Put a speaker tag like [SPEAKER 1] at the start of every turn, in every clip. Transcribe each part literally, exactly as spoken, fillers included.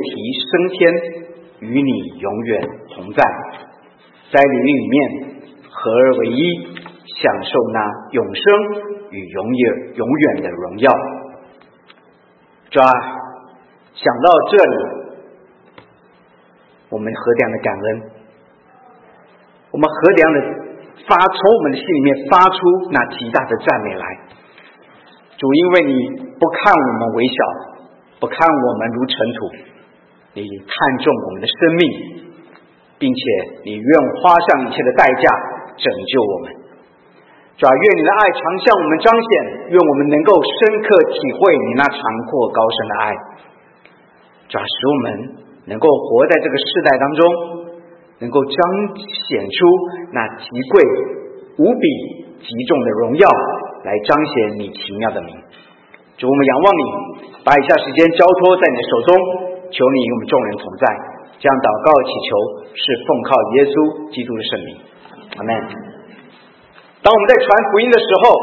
[SPEAKER 1] 提升天，与你永远同在，在你里面合而为一，享受那永生与永远永远的荣耀。主啊，想到这里，我们何等的感恩，我们何等的发从我们的心里面发出那极大的赞美来。主，因为你不看我们为小，不看我们如尘土，你看重我们的生命，并且你愿花上一切的代价拯救我们。主啊，愿你的爱常向我们彰显，愿我们能够深刻体会你那长阔高深的爱。主啊，使我们能够活在这个世代当中，能够彰显出那极贵无比极重的荣耀，来彰显你奇妙的名。主，我们仰望你，把以下时间交托在你的手中，求你与我们众人同在。这样祷告祈求，是奉靠耶稣基督的圣名。阿们。当我们在传福音的时候，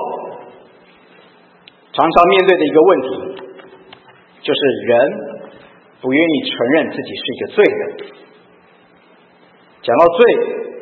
[SPEAKER 1] 常常面对的一个问题，就是人不愿意承认自己是一个罪人。讲到罪，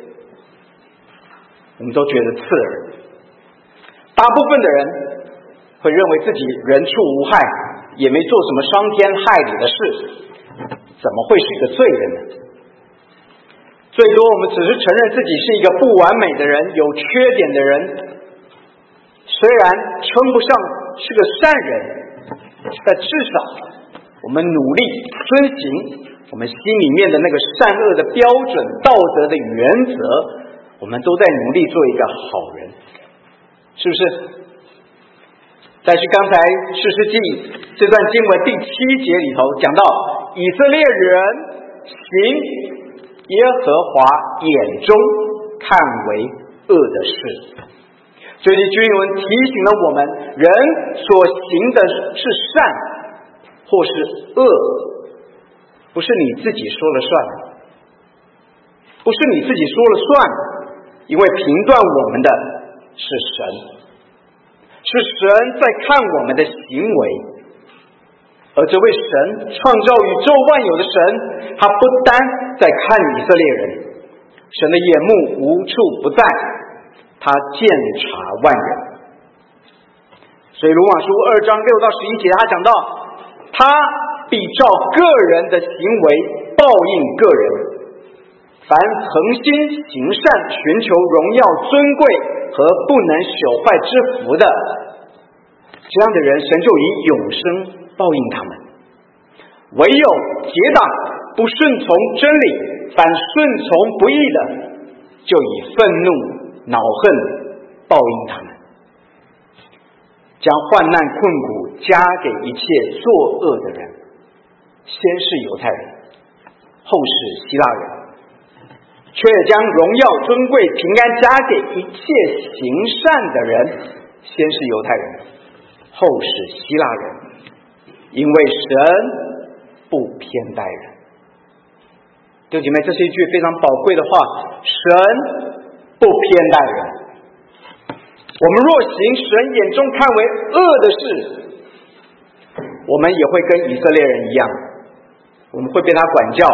[SPEAKER 1] 我们都觉得刺耳。大部分的人会认为自己人畜无害，也没做什么伤天害理的事，怎么会是一个罪人呢？最多我们只是承认自己是一个不完美的人，有缺点的人，虽然称不上是个善人，但至少我们努力遵行我们心里面的那个善恶的标准、道德的原则，我们都在努力做一个好人，是不是？但是刚才士师记这段经文第七节里头讲到，以色列人行耶和华眼中看为恶的事。这句经文提醒了我们，人所行的是善或是恶，不是你自己说了算，不是你自己说了算，因为评断我们的是神，是神在看我们的行为。而这位神创造宇宙万有的神，他不单在看以色列人，神的眼目无处不在，他鉴察万人。所以罗马书二章六到十一节，他讲到，他必照个人的行为报应个人。凡恒心行善、寻求荣耀、尊贵和不能朽坏之福的，这样的人，神就以永生报应他们。唯有结党不顺从真理，反顺从不义的，就以愤怒恼恨报应他们，将患难困苦加给一切作恶的人，先是犹太人，后是希腊人，却将荣耀尊贵平安加给一切行善的人，先是犹太人，后是希腊人，因为神不偏待人。弟兄姐妹，这是一句非常宝贵的话，神不偏待人。我们若行神眼中看为恶的事，我们也会跟以色列人一样，我们会被他管教，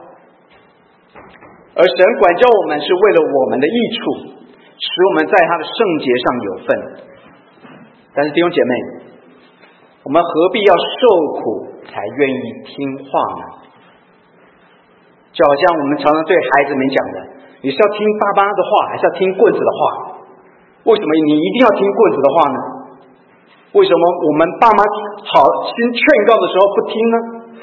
[SPEAKER 1] 而神管教我们是为了我们的益处，使我们在他的圣洁上有份。但是弟兄姐妹，我们何必要受苦才愿意听话呢？就好像我们常常对孩子们讲的，你是要听爸爸的话，还是要听棍子的话？为什么你一定要听棍子的话呢？为什么我们爸妈好心劝告的时候不听呢？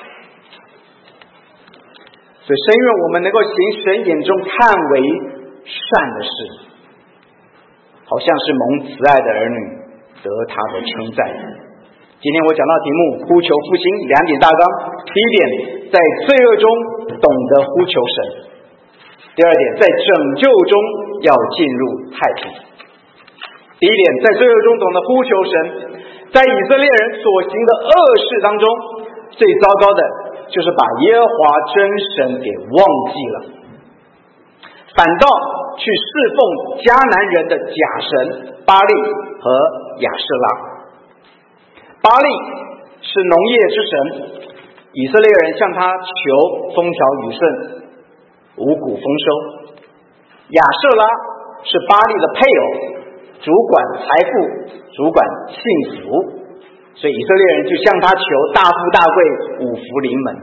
[SPEAKER 1] 所以深愿我们能够行神眼中看为善的事，好像是蒙慈爱的儿女得他的称赞。今天我讲到题目呼求复兴，两点大纲。第一点，在罪恶中懂得呼求神；第二点，在拯救中要进入太平。第一点，在罪恶中懂得呼求神。在以色列人所行的恶事当中，最糟糕的就是把耶和华真神给忘记了，反倒去侍奉迦南人的假神巴力和亚舍拉。巴力是农业之神， 以色列人向他求风调雨顺、五谷丰收。亚舍拉是巴力的配偶，主管财富，主管幸福，所以以色列人就向他求大富大贵、五福临门。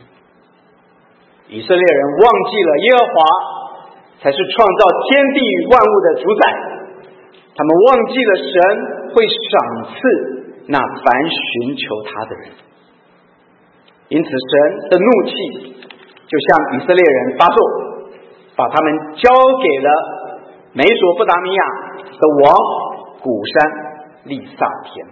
[SPEAKER 1] 以色列人忘记了耶和华才是创造天地万物的主宰，他们忘记了神会赏赐那凡寻求他的人。因此神的怒气就向以色列人发作，把他们交给了美索不达米亚的王古珊利萨田。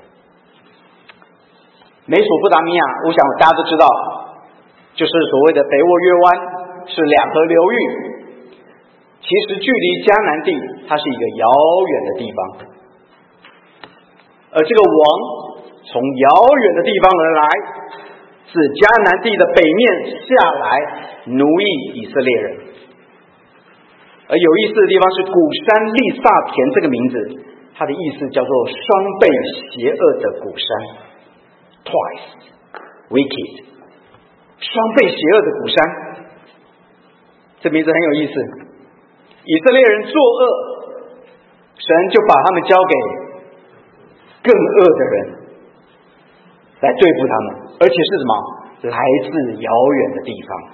[SPEAKER 1] 美索不达米亚，我想大家都知道，就是所谓的北沃约湾，是两河流域。其实距离迦南地它是一个遥远的地方，而这个王从遥远的地方而来，自迦南地的北面下来奴役以色列人。而有意思的地方是古珊利萨田这个名字，它的意思叫做双倍邪恶的古珊 twice wicked， 双倍邪恶的古珊，这名字很有意思。以色列人作恶，神就把他们交给更恶的人来对付他们，而且是什么？来自遥远的地方。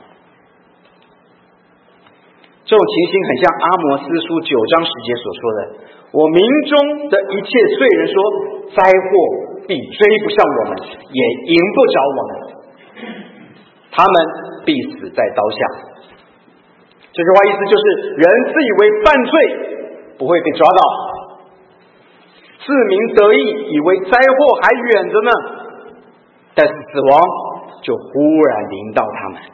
[SPEAKER 1] 这种情形很像阿摩斯书九章十节所说的：我民中的一切罪人说，灾祸必追不上我们，也迎不着我们，他们必死在刀下。这句话意思就是，人自以为犯罪不会被抓到，自鸣得意，以为灾祸还远着呢，但是死亡就忽然临到他们。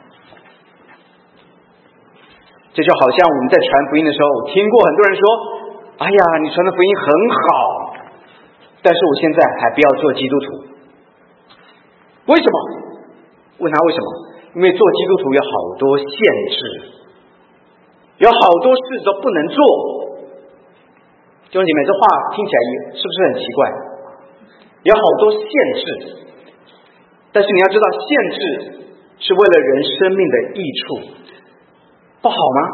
[SPEAKER 1] 这就好像我们在传福音的时候，我听过很多人说：哎呀，你传的福音很好，但是我现在还不要做基督徒。为什么？问他为什么？因为做基督徒有好多限制，有好多事都不能做。弟兄姐妹，这话听起来是不是很奇怪？有好多限制，但是你要知道，限制是为了人生命的益处，不好吗？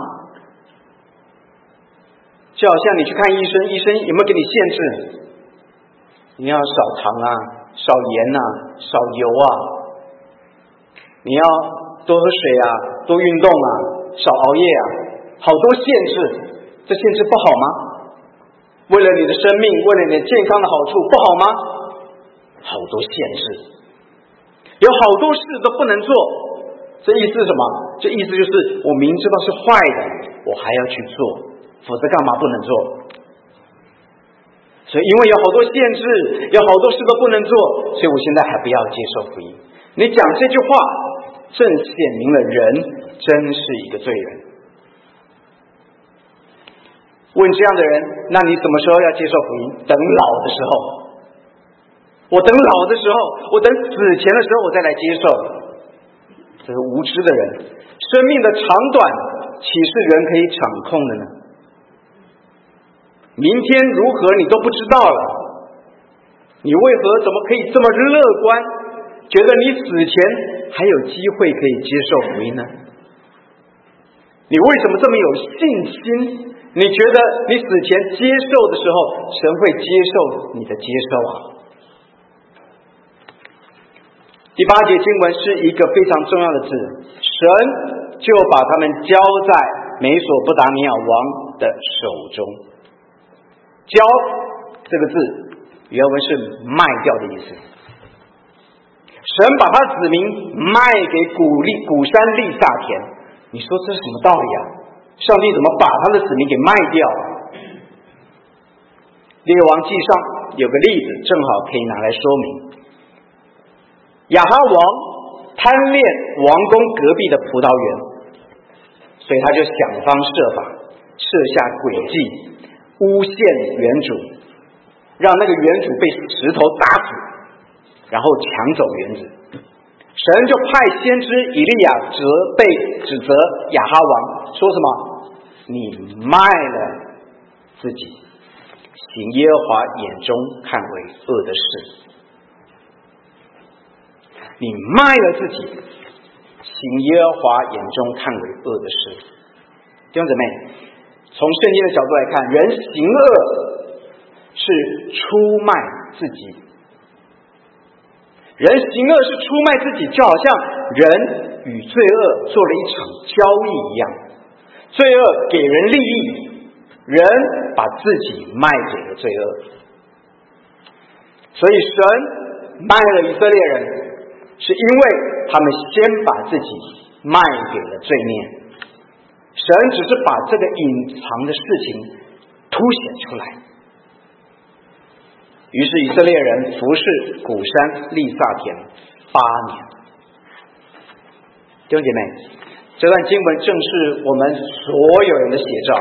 [SPEAKER 1] 就好像你去看医生，医生有没有给你限制？你要少糖啊，少盐啊，少油啊，你要多喝水啊，多运动啊，少熬夜啊，好多限制。这限制不好吗？为了你的生命，为了你的健康的好处，不好吗？好多限制，有好多事都不能做。这意思是什么？这意思就是我明知道是坏的，我还要去做，否则干嘛不能做？所以因为有好多限制，有好多事都不能做，所以我现在还不要接受福音。你讲这句话正显明了人真是一个罪人。问这样的人，那你什么时候要接受福音？等老的时候。我等老的时候，我等死前的时候我再来接受。这是无知的人。生命的长短岂是人可以掌控的呢？明天如何你都不知道了，你为何怎么可以这么乐观，觉得你死前还有机会可以接受福音呢？你为什么这么有信心？你觉得你死前接受的时候，神会接受你的接受啊？第八节经文是一个非常重要的字，神就把他们交在美索不达米亚王的手中。交这个字原文是卖掉的意思。神把他的子民卖给古利古珊利萨田，你说这是什么道理啊？上帝怎么把他的子民给卖掉？列王记上有个例子，正好可以拿来说明。亚哈王贪恋王宫隔壁的葡萄园，所以他就想方设法设下诡计，诬陷园主，让那个园主被石头打死，然后抢走园子。神就派先知以利亚责备指责亚哈王，说什么？你卖了自己，行耶和华眼中看为恶的事。 你卖了自己，行耶和华眼中看为恶的事。弟兄姊妹，从圣经的角度来看，人行恶是出卖自己，人行恶是出卖自己，就好像人与罪恶做了一场交易一样，罪恶给人利益，人把自己卖给了罪恶。所以神卖了以色列人，是因为他们先把自己卖给了罪孽。神只是把这个隐藏的事情凸显出来。于是以色列人服侍古珊利萨田八年。弟兄姐妹，这段经文正是我们所有人的写照。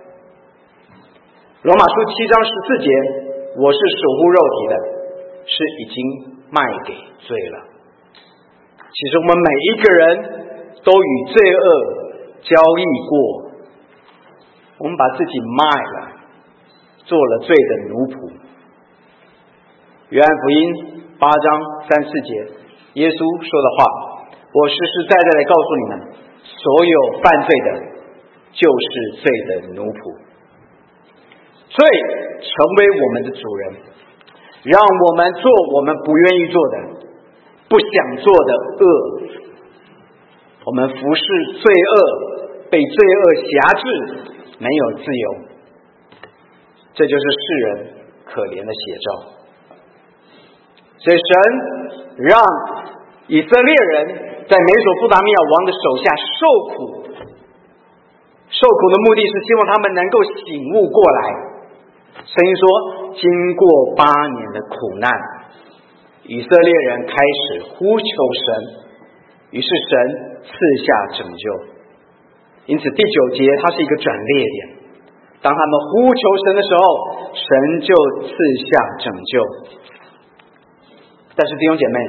[SPEAKER 1] 罗马书七章十四节，我是属乎肉体的，是已经卖给罪了。其实我们每一个人都与罪恶交易过，我们把自己卖了，做了罪的奴仆。约翰福音八章三四节，耶稣说的话，我实实在在的告诉你们，所有犯罪的就是罪的奴仆。罪成为我们的主人，让我们做我们不愿意做的，不想做的恶。我们服侍罪恶，被罪恶辖制，没有自由。这就是世人可怜的写照。所以神让以色列人在美索不达米亚王的手下受苦，受苦的目的是希望他们能够醒悟过来。圣经说，经过八年的苦难，以色列人开始呼求神，于是神赐下拯救。因此第九节它是一个转捩点，当他们呼求神的时候，神就赐下拯救。但是弟兄姐妹，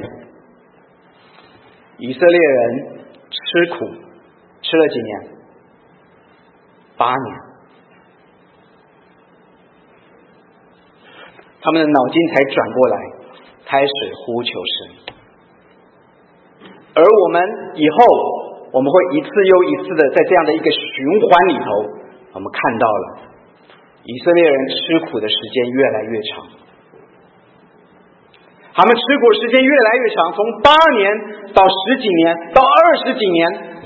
[SPEAKER 1] 以色列人吃苦吃了几年？八年。他们的脑筋才转过来，开始呼求神。而我们以后，我们会一次又一次的在这样的一个循环里头，我们看到了以色列人吃苦的时间越来越长。他们吃苦时间越来越长，从八年到十几年，到二十几年。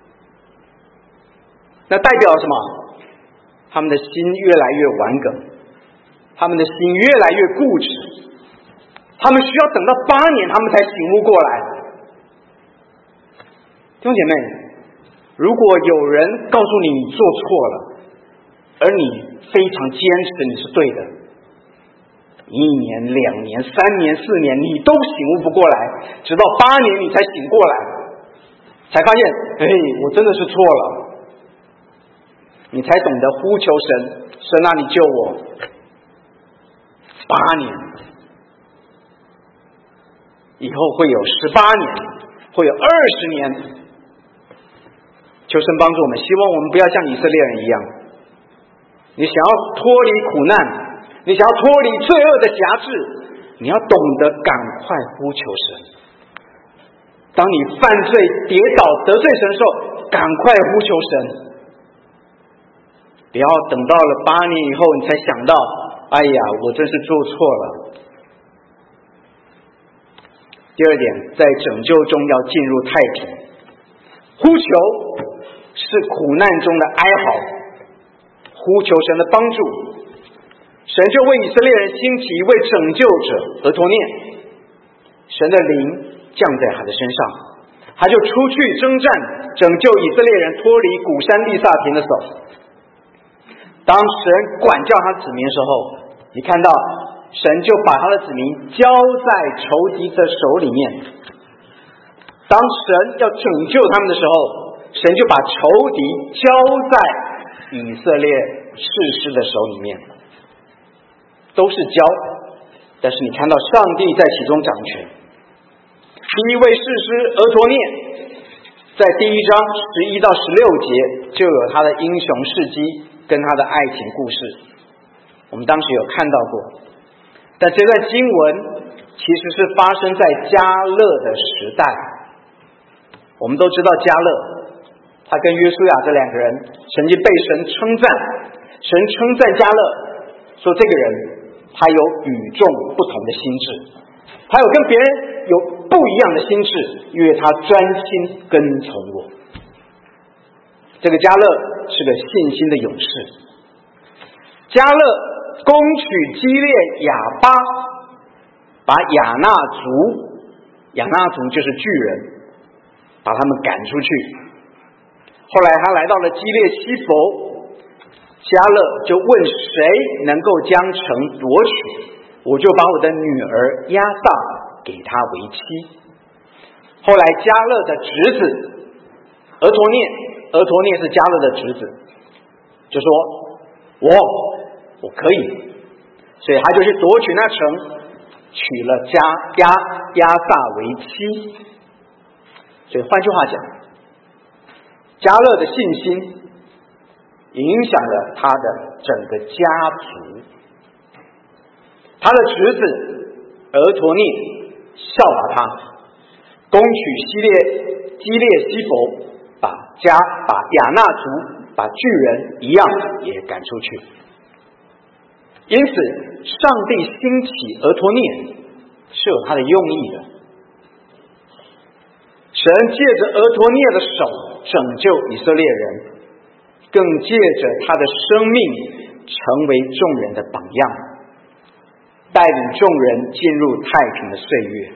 [SPEAKER 1] 那代表什么？他们的心越来越顽梗，他们的心越来越固执，他们需要等到八年，他们才醒悟过来。弟兄姐妹，如果有人告诉你你做错了，而你非常坚持你是对的，一年、两年、三年、四年，你都醒悟不过来，直到八年你才醒过来，才发现，哎，我真的是错了。你才懂得呼求神，神啊，你救我。八年以后会有十八年，会有二十年。求神帮助我们，希望我们不要像以色列人一样，你想要脱离苦难，你想要脱离罪恶的辖制，你要懂得赶快呼求神。当你犯罪跌倒得罪神的时候，赶快呼求神，不要等到了八年以后你才想到，哎呀，我真是做错了。第二点，在拯救中要进入太平。呼求是苦难中的哀嚎，呼求神的帮助，神就为以色列人兴起一位拯救者俄陀聶，神的灵降在他的身上，他就出去征战，拯救以色列人脱离古珊利萨田的手。当神管教他子民的时候，你看到神就把他的子民交在仇敌的手里面。当神要拯救他们的时候，神就把仇敌交在以色列士师的手里面，都是交，但是你看到上帝在其中掌权。第一位士师俄陀聶，在第一章十一到十六节就有他的英雄事迹跟他的爱情故事，我们当时有看到过。但这段经文其实是发生在迦勒的时代。我们都知道迦勒，他跟约书亚这两个人曾经被神称赞，神称赞迦勒说这个人他有与众不同的心智，他有跟别人有不一样的心智，因为他专心跟从我。这个迦勒是个信心的勇士。迦勒攻取基列亚巴，把亚衲族，亚衲族就是巨人，把他们赶出去。后来他来到了基列西弗，迦勒就问谁能够将城夺取，我就把我的女儿押撒给他为妻。后来迦勒的侄子俄陀涅，俄陀涅是迦勒的侄子，就说我我可以，所以他就去夺取那城，娶了加押押撒为妻。所以换句话讲，迦勒的信心影响了他的整个家族。他的侄子俄陀涅效法他，攻取西列基列西弗，把加把亚衲族把巨人一样也赶出去。因此上帝兴起俄陀涅是有他的用意的。神借着俄陀涅的手拯救以色列人，更借着他的生命成为众人的榜样，带领众人进入太平的岁月。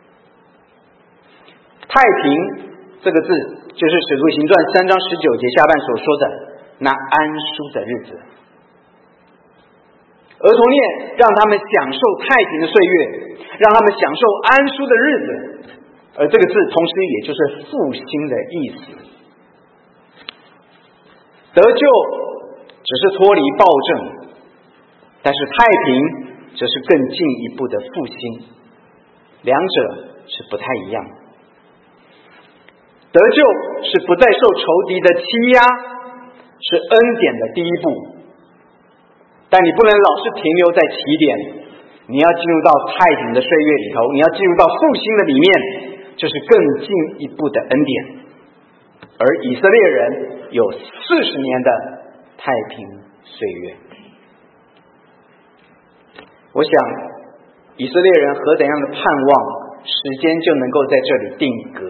[SPEAKER 1] 太平这个字就是使徒行传三章十九节下半所说的那安舒的日子。俄陀涅让他们享受太平的岁月，让他们享受安舒的日子，而这个字同时也就是复兴的意思。得救只是脱离暴政，但是太平则是更进一步的复兴，两者是不太一样。得救是不再受仇敌的欺压，是恩典的第一步，但你不能老是停留在起点，你要进入到太平的岁月里头，你要进入到复兴的里面，就是更进一步的恩典。而以色列人有四十年的太平岁月。我想以色列人何等样的盼望，时间就能够在这里定格。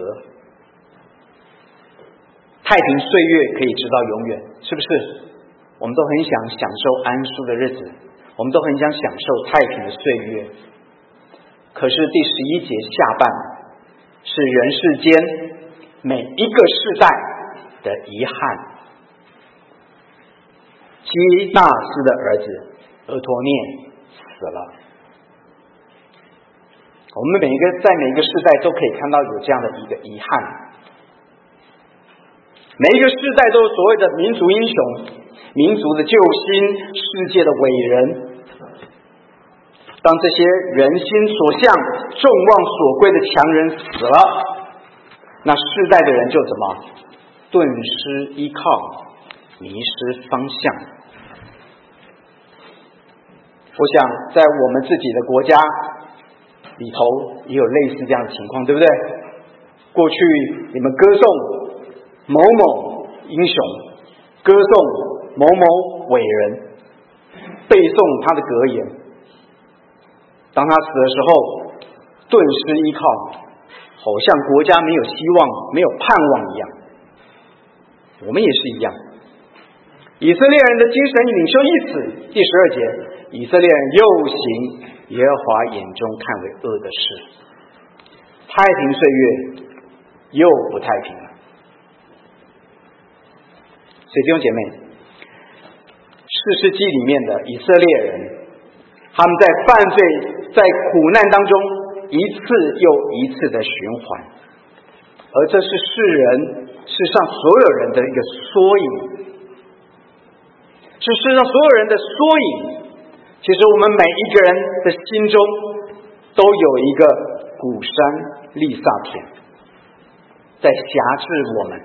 [SPEAKER 1] 太平岁月可以直到永远，是不是？我们都很想享受安舒的日子，我们都很想享受太平的岁月。可是第十一节下半是人世间每一个世代的遗憾。基纳斯的儿子俄陀涅死了。我们每一个在每一个世代都可以看到有这样的一个遗憾。每一个世代都有所谓的民族英雄，民族的救星，世界的伟人。当这些人心所向、众望所归的强人死了，那世代的人就怎么顿失依靠，迷失方向。我想在我们自己的国家里头也有类似这样的情况，对不对？过去你们歌颂某某英雄，歌颂某某伟人，背诵他的格言，当他死的时候顿失依靠，好像国家没有希望，没有盼望一样。我们也是一样。以色列人的精神领袖一死，第十二节，以色列人又行耶和华眼中看为恶的事，太平岁月又不太平了。所以弟兄姐妹，士师记里面的以色列人，他们在犯罪、在苦难当中一次又一次的循环，而这是世人、世上所有人的一个缩影，是世上所有人的缩影。其实我们每一个人的心中都有一个古山利萨田，在辖制我们。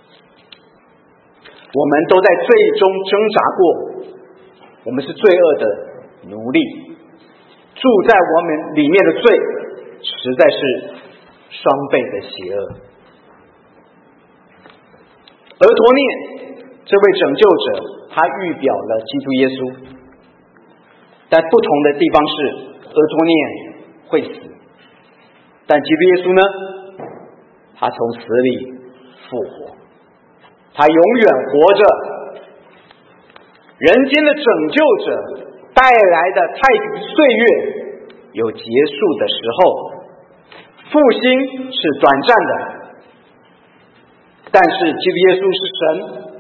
[SPEAKER 1] 我们都在最终挣扎过，我们是罪恶的奴隶，住在我们里面的罪实在是双倍的邪恶。俄陀涅这位拯救者，他预表了基督耶稣，但不同的地方是，俄陀涅会死，但基督耶稣呢，他从死里复活，他永远活着。人间的拯救者带来的太平岁月有结束的时候，复兴是短暂的，但是基督耶稣是神，